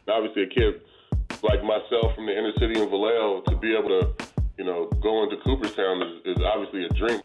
Obviously, a kid like myself from the inner city in Vallejo, to be able to, go into Cooperstown is obviously a dream.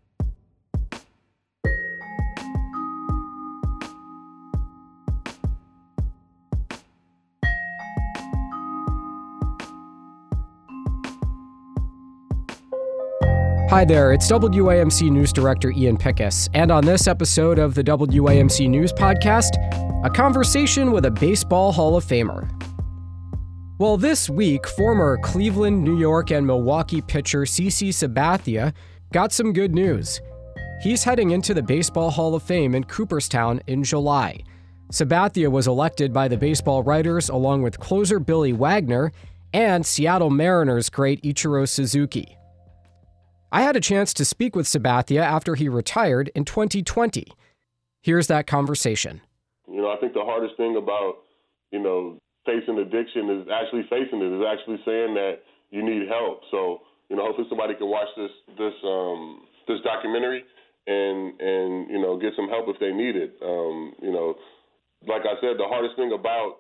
Hi there, it's WAMC News Director Ian Pickus, and on this episode of the WAMC News Podcast, a conversation with a Baseball Hall of Famer. Well, this week, former Cleveland, New York, and Milwaukee pitcher CC Sabathia got some good news. He's heading into the Baseball Hall of Fame in Cooperstown in July. Sabathia was elected by the baseball writers along with closer Billy Wagner and Seattle Mariners great Ichiro Suzuki. I had a chance to speak with Sabathia after he retired in 2020. Here's that conversation. I think the hardest thing about, facing addiction is actually facing it, is actually saying that you need help. So, hopefully somebody can watch this documentary and get some help if they need it. Like I said, the hardest thing about,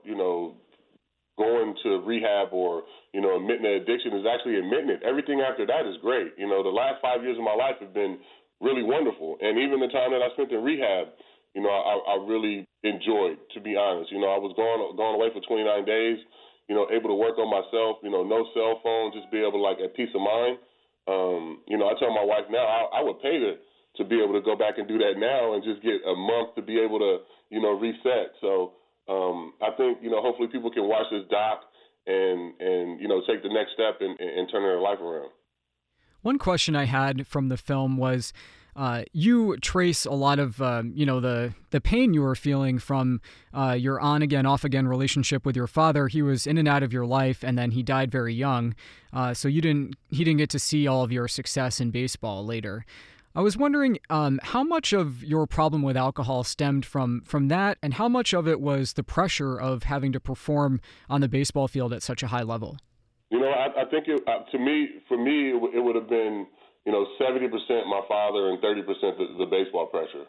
going to rehab or, admitting an addiction is actually admitting it. Everything after that is great. The last 5 years of my life have been really wonderful. And even the time that I spent in rehab, I really enjoyed, to be honest. I was gone away for 29 days, able to work on myself, no cell phone, just be able to, at peace of mind. I tell my wife now, I would pay to be able to go back and do that now and just get a month to be able to, reset. So I think, hopefully people can watch this doc and take the next step and turn their life around. One question I had from the film was, you trace a lot of, the pain you were feeling from your on-again, off-again relationship with your father. He was in and out of your life, and then he died very young. So he didn't get to see all of your success in baseball later. I was wondering how much of your problem with alcohol stemmed from that, and how much of it was the pressure of having to perform on the baseball field at such a high level? I think for me, it would have been, 70% my father and 30% the baseball pressure.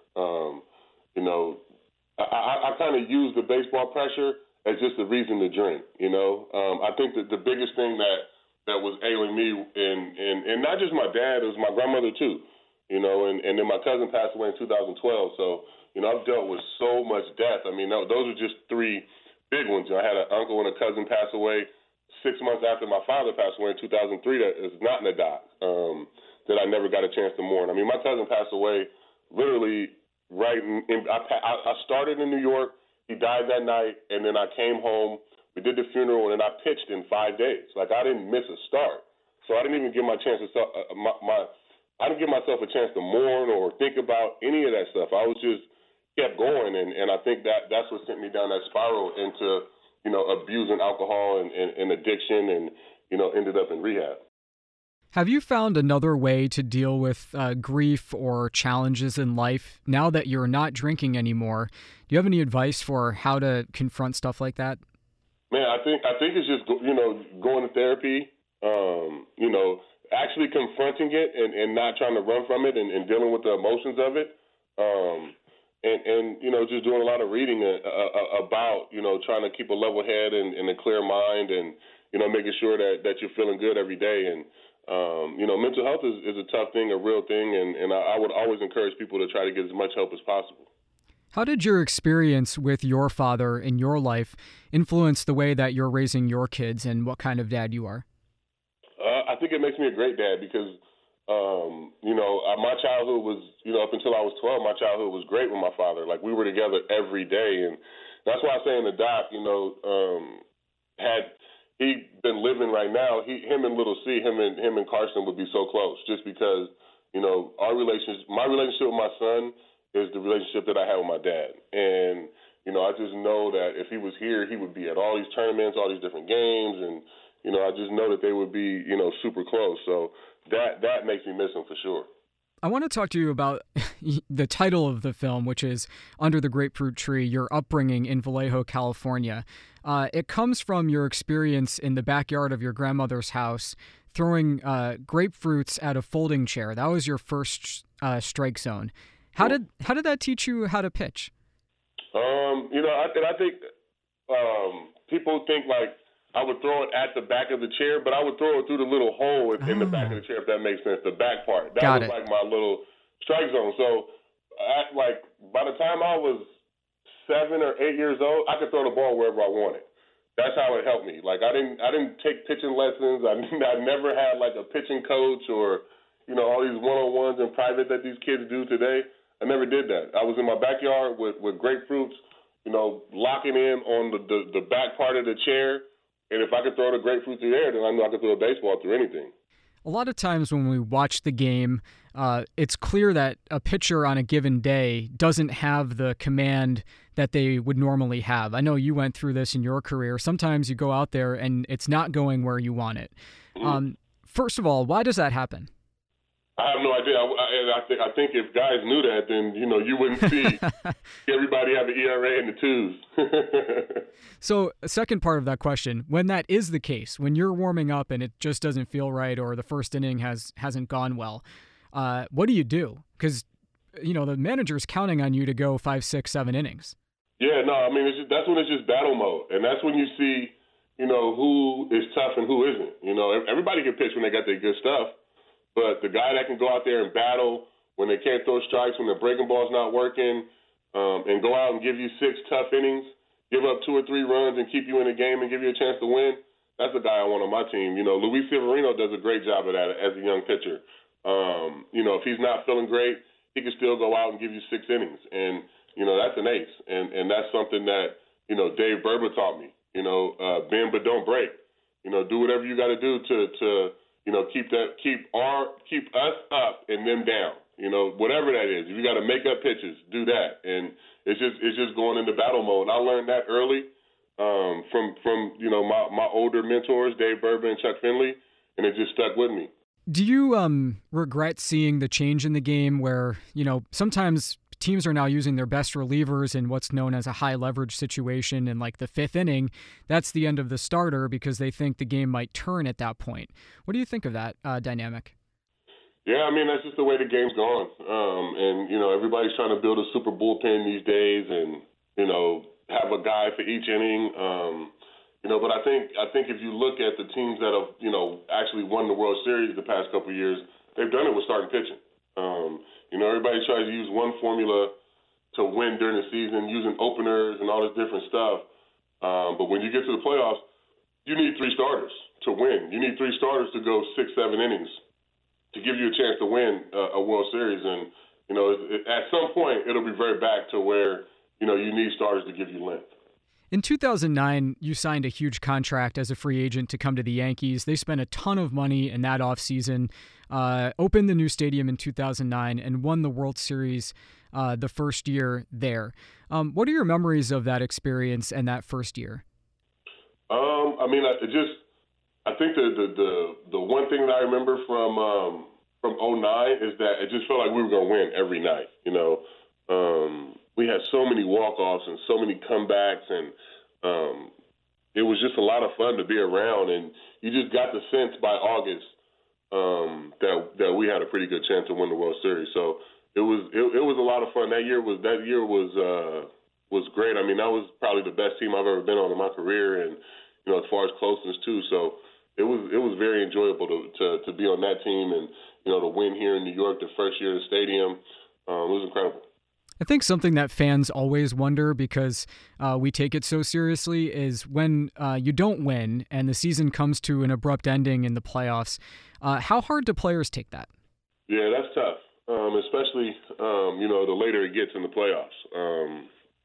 I kind of use the baseball pressure as just a reason to drink. I think that the biggest thing that was ailing me, and not just my dad, it was my grandmother too. And then my cousin passed away in 2012. So, I've dealt with so much death. I mean, those are just three big ones. I had an uncle and a cousin pass away 6 months after my father passed away in 2003 that is not in the doc, that I never got a chance to mourn. I mean, my cousin passed away literally right I started in New York. He died that night, and then I came home. We did the funeral, and then I pitched in 5 days. I didn't miss a start. So I didn't even give my chance to I didn't give myself a chance to mourn or think about any of that stuff. I was just kept going, and I think that's what sent me down that spiral into, abusing alcohol and addiction and, ended up in rehab. Have you found another way to deal with grief or challenges in life now that you're not drinking anymore? Do you have any advice for how to confront stuff like that? Man, I think it's just, going to therapy, actually confronting it and not trying to run from it and dealing with the emotions of it. And just doing a lot of reading about, trying to keep a level head and a clear mind and, making sure that you're feeling good every day. And, mental health is a tough thing, a real thing. And I would always encourage people to try to get as much help as possible. How did your experience with your father in your life influence the way that you're raising your kids and what kind of dad you are? I think it makes me a great dad because, my childhood was, up until I was 12, my childhood was great with my father. We were together every day. And that's why I say in the doc, had he been living right now, him and Little C, him and Carson would be so close just because, my relationship with my son is the relationship that I had with my dad. And, I just know that if he was here, he would be at all these tournaments, all these different games. And, I just know that they would be, super close. So that makes me miss him for sure. I want to talk to you about the title of the film, which is Under the Grapefruit Tree, your upbringing in Vallejo, California. It comes from your experience in the backyard of your grandmother's house, throwing grapefruits at a folding chair. That was your first strike zone. How did that teach you how to pitch? I think people think like I would throw it at the back of the chair, but I would throw it through the little hole in the back of the chair, if that makes sense, the back part. That Got was it. like my little strike zone. So, by the time I was 7 or 8 years old, I could throw the ball wherever I wanted. That's how it helped me. Like I didn't take pitching lessons. I never had like a pitching coach or, all these one-on-ones in private that these kids do today. I never did that. I was in my backyard with grapefruits, locking in on the back part of the chair. And if I could throw the grapefruit through there, then I knew I could throw a baseball through anything. A lot of times when we watch the game, it's clear that a pitcher on a given day doesn't have the command that they would normally have. I know you went through this in your career. Sometimes you go out there and it's not going where you want it. Mm-hmm. First of all, why does that happen? I have no idea. I think if guys knew that, then, you wouldn't see everybody have an ERA in the twos. So a second part of that question, when that is the case, when you're warming up and it just doesn't feel right or the first inning hasn't gone well, what do you do? Because, the manager's counting on you to go 5, 6, 7 innings. Yeah, no, I mean, that's when it's just battle mode. And that's when you see, who is tough and who isn't. Everybody can pitch when they got their good stuff. But the guy that can go out there and battle when they can't throw strikes, when the breaking ball's not working, and go out and give you 6 tough innings, give up 2 or 3 runs and keep you in the game and give you a chance to win, that's the guy I want on my team. Luis Severino does a great job of that as a young pitcher. If he's not feeling great, he can still go out and give you 6 innings. And, that's an ace. And that's something that, Dave Berber taught me. Bend but don't break. Do whatever you got to do to keep us up and them down. Whatever that is. If you got to make up pitches, do that. And it's just going into battle mode. I learned that early from my older mentors, Dave Berber and Chuck Finley, and it just stuck with me. Do you regret seeing the change in the game where, sometimes teams are now using their best relievers in what's known as a high leverage situation, and like the 5th inning, that's the end of the starter because they think the game might turn at that point. What do you think of that dynamic? Yeah, I mean, that's just the way the game's gone. And everybody's trying to build a super bullpen these days and, have a guy for each inning. But I think if you look at the teams that have, actually won the World Series the past couple of years, they've done it with starting pitching. Everybody tries to use one formula to win during the season, using openers and all this different stuff. But when you get to the playoffs, you need 3 starters to win. You need 3 starters to go 6, 7 innings to give you a chance to win a World Series. And, at some point, it'll be very back to where, you need starters to give you length. In 2009, you signed a huge contract as a free agent to come to the Yankees. They spent a ton of money in that offseason, opened the new stadium in 2009, and won the World Series the first year there. What are your memories of that experience and that first year? I think the one thing that I remember from 2009 is that it just felt like we were going to win every night. We had so many walk-offs and so many comebacks, and it was just a lot of fun to be around. And you just got the sense by August that we had a pretty good chance to win the World Series. So it was a lot of fun. That year was great. I mean, that was probably the best team I've ever been on in my career, and as far as closeness too. So it was very enjoyable to be on that team, and to win here in New York the first year in the stadium. It was incredible. I think something that fans always wonder, because we take it so seriously, is when you don't win and the season comes to an abrupt ending in the playoffs, how hard do players take that? Yeah, that's tough, especially, the later it gets in the playoffs.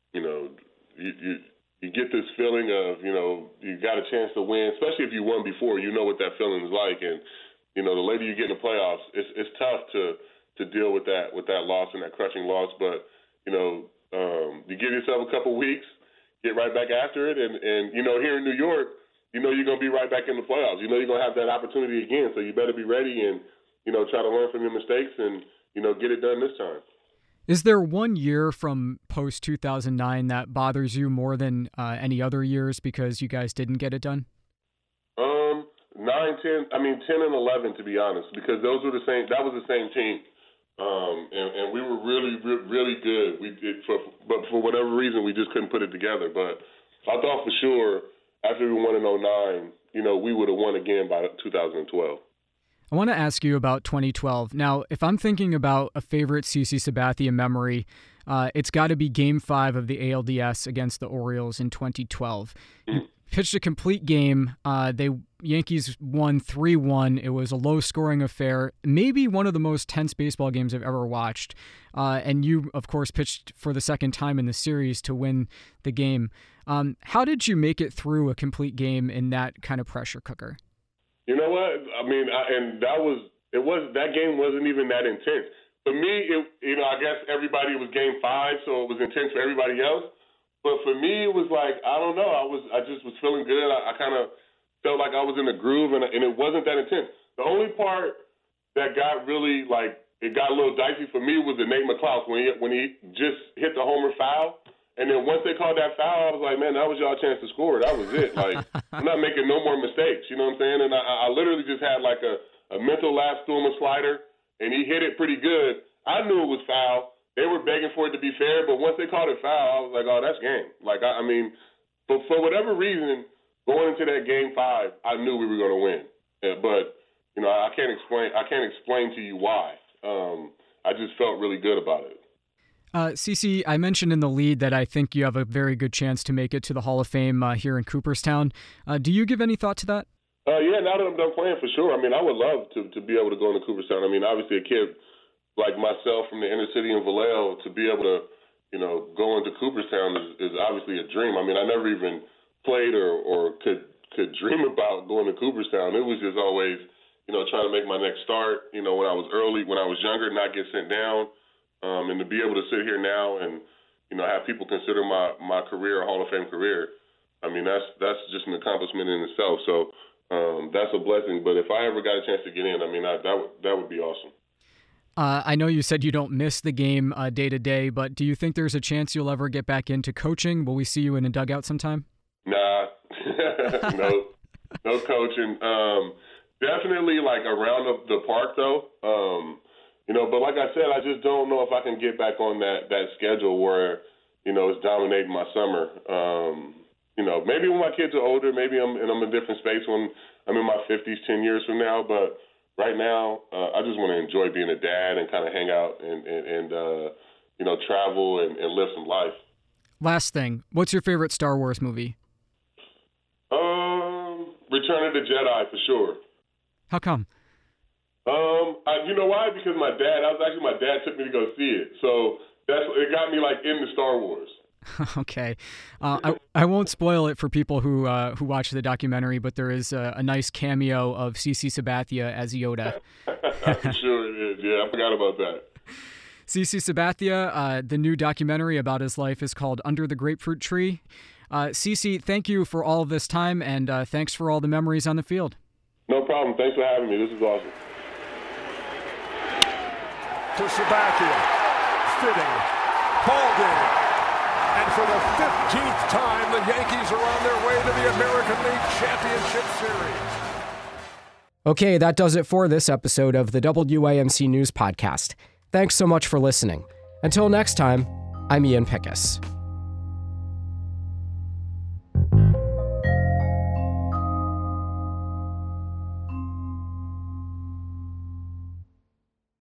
You get this feeling of, you got a chance to win, especially if you won before, what that feeling is like. And, the later you get in the playoffs, it's tough to deal with that loss and that crushing loss. But, you give yourself a couple weeks, get right back after it. And here in New York, you're going to be right back in the playoffs. You're going to have that opportunity again. So you better be ready and, try to learn from your mistakes and, get it done this time. Is there one year from post-2009 that bothers you more than any other years because you guys didn't get it done? 10 and 11, to be honest, because those were that was the same team. And we were really, really good. But for whatever reason, we just couldn't put it together. But I thought for sure, after we won in 2009, we would have won again by 2012. I want to ask you about 2012. Now, if I'm thinking about a favorite CC Sabathia memory, it's got to be Game 5 of the ALDS against the Orioles in 2012. You pitched a complete game. Yankees won 3-1. It was a low-scoring affair, maybe one of the most tense baseball games I've ever watched. And you, of course, pitched for the second time in the series to win the game. How did you make it through a complete game in that kind of pressure cooker? You know what? I mean, that game wasn't even that intense. For me, I guess everybody was Game 5, so it was intense for everybody else. But for me, it was like, I don't know. I just was feeling good. I kind of felt like I was in a groove, and it wasn't that intense. The only part that got really, it got a little dicey for me was the Nate McClouse when he just hit the homer foul. And then once they called that foul, I was like, man, that was y'all chance to score. That was it. I'm not making no more mistakes. You know what I'm saying? And I literally just had a mental lapse to him, a slider, and he hit it pretty good. I knew it was foul. They were begging for it to be fair, but once they called it foul, I was like, oh, that's game. But for whatever reason, going into that Game 5, I knew we were going to win. But I can't explain to you why. I just felt really good about it. CC, I mentioned in the lead that I think you have a very good chance to make it to the Hall of Fame here in Cooperstown. Do you give any thought to that? Yeah, now that I'm done playing, for sure. I mean, I would love to be able to go into Cooperstown. I mean, obviously a kid like myself from the inner city in Vallejo, to be able to, go into Cooperstown is obviously a dream. I mean, I never even played or could dream about going to Cooperstown. It was just always, trying to make my next start, when I was younger, not get sent down. And to be able to sit here now and, have people consider my career a Hall of Fame career, I mean, that's just an accomplishment in itself. So that's a blessing. But if I ever got a chance to get in, I mean, that would be awesome. I know you said you don't miss the game day to day, but do you think there's a chance you'll ever get back into coaching? Will we see you in a dugout sometime? Nah, no coaching. Definitely around the park though. But like I said, I just don't know if I can get back on that schedule where, it's dominating my summer. Maybe when my kids are older, maybe I'm in a different space when I'm in my 50s, 10 years from now. But right now, I just want to enjoy being a dad and kind of hang out and travel and live some life. Last thing, what's your favorite Star Wars movie? Return of the Jedi, for sure. How come? You know why? Because my dad took me to go see it. So it got me into Star Wars. Okay. I won't spoil it for people who watch the documentary, but there is a nice cameo of CC Sabathia as Yoda. Sure it is. Yeah, I forgot about that. CC Sabathia, the new documentary about his life is called Under the Grapefruit Tree. CC, thank you for all of this time, and thanks for all the memories on the field. No problem. Thanks for having me. This is awesome. To Sabathia, fitting, ball game. And for the 15th time, the Yankees are on their way to the American League Championship Series. Okay, that does it for this episode of the WAMC News Podcast. Thanks so much for listening. Until next time, I'm Ian Pickus.